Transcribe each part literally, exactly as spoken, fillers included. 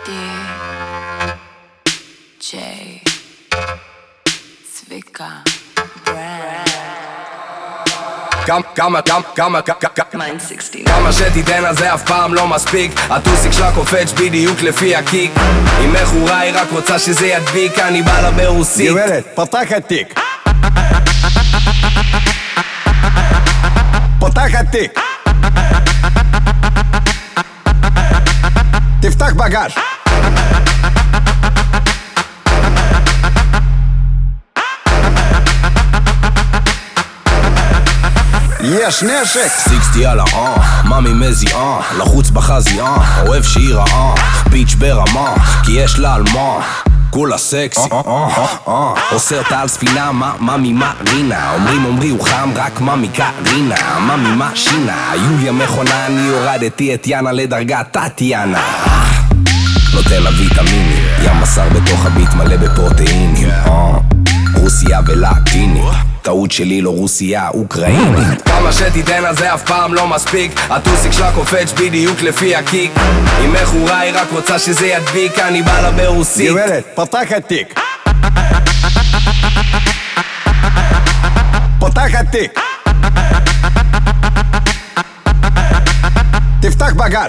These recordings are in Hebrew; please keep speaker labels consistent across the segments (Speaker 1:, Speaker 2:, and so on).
Speaker 1: די-ג'יי צביקה ברנד
Speaker 2: כמה, כמה, כמה, כמה, כמה שתיתן על זה אף פעם לא מספיק. הטוסיק שלה קופץ בדיוק לפי הקיק. היא מכורה, היא רק רוצה שזה ידביק. אני בא לה ברוסית.
Speaker 3: גברת, פתח התיק. פתח התיק. תפתח בגז. יש נשק.
Speaker 2: סיקסטי על אה, ממי מזיעה, לחוץ בחזייה, אוהב שהיא רעה, ביץ' ברמה, כי יש לה על מה, כולה סקסי. עושה אותה על ספינה, ממי מרינה, אומרים אומרי הוא חם, רק ממי קרינה, ממי מה שינה, יוליה מכונה, אני הורדתי את יאנה לדרגת טטיאנה. נותן לה ויטמינים, ים בשר בתוך הביט מלא בפרוטאינים. רוסיה ולטינית, טעות שלי לא רוסיה, אוקראינית. כמה שתיתן על זה אף פעם לא מספיק. הטוסיק שלה קופץ בדיוק לפי הקיק. היא מכורה, היא רק רוצה שזה ידביק. אני בא לה ברוסית.
Speaker 3: גברת, פתח התיק. פתח התיק. תפתח בגז.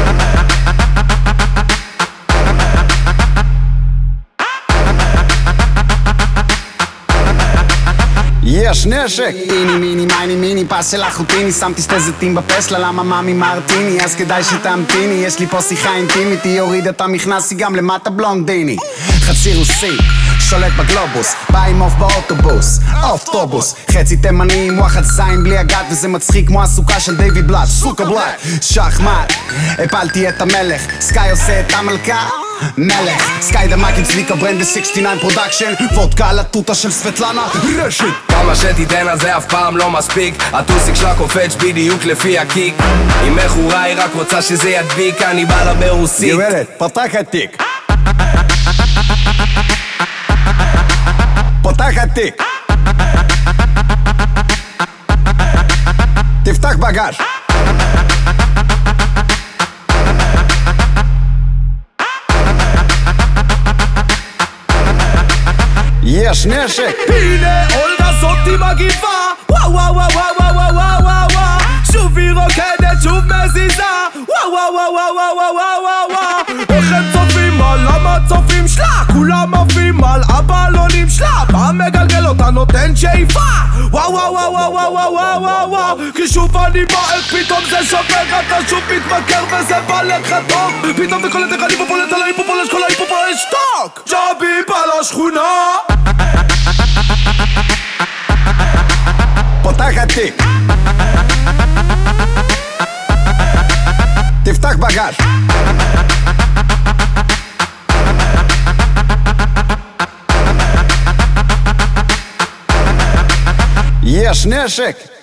Speaker 3: יש נשק.
Speaker 4: איני מיני מייני מיני פס של אחוטיני, שמתי שתי זיתים בפסלה, למה מאמי מרטיני, אז כדאי שתמתיני, יש לי פה שיחה אינטימית, היא הורידה את המכנס, היא גם למטה בלונדיני. חצי רוסי, שולט בגלובוס, בא עם אוף באוטובוס, אוטובוס, חצי תימני עם וואחד זין בלי הגת, וזה מצחיק כמו הסוכה של דיוויד בלאט, סוכה בלאט, שחמט, הפלתי את המלך, סקאי עושה את המלכה מלך, סקאי דמקין צביקה ברנד ב-שישים ותשע פרודקשן, וודקה על הטוטה של סבטלנה רשת.
Speaker 2: כמה שתיתן על זה אף פעם לא מספיק. הטוסיק שלה קופץ בדיוק לפי הקיק. היא מכורה, היא רק רוצה שזה ידביק. אני בא לה ברוסית.
Speaker 3: גברת, פתח התיק. פתח התיק. תפתח בגז. יש נשק.
Speaker 5: הנה אולגה זאתי מגיבה, וואו וואו וואו וואו וואו וואו וואו וואו, שוב היא רוקדת, שוב מזיזה, וואו וואו וואו וואו וואו וואו וואו. איך הם צופים על המצופים שלה, כולם עפים על הבלונים שלה, בא מגלגל אותה נותן שאיפה, וואו וואו וואו וואו וואו וואו וואו וואו. כי שוב אני בא, איך פתאום זה שובר, אתה שוב מתמכר וזה בא לך טוב, פתאום וכל הדרך אני פופולט על ההיפופולש, כל ההיפופולש שטוק, ג'אבי בא לשכונה.
Speaker 3: פתח התיק. תפתח בגז. יש נשק.